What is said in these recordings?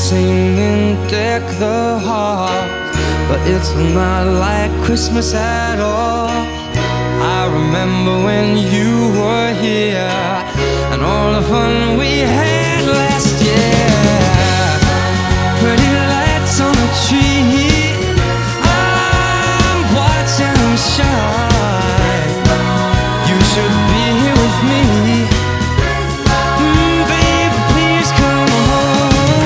singing deck the halls, but it's not like Christmas at all. I remember when you were here and all the fun we had last year. Pretty lights on the tree, I'm watching them shine. You should be here with me. Baby, please come home.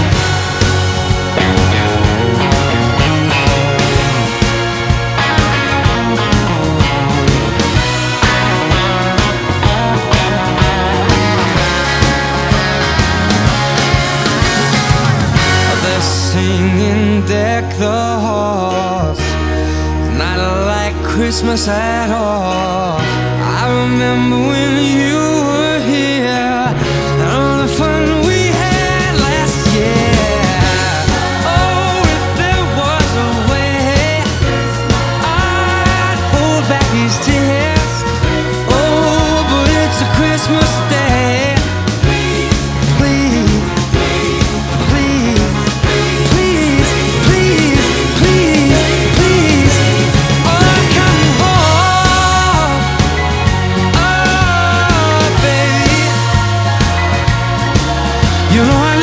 They're singing deck the halls, not like Christmas at all. I remember when you were here and all the fun we had last year. Oh, if there was a way, I'd hold back these tears. Oh, but it's a Christmas day. Please, please, please, please, please, please. Oh, come home. Oh, baby, you know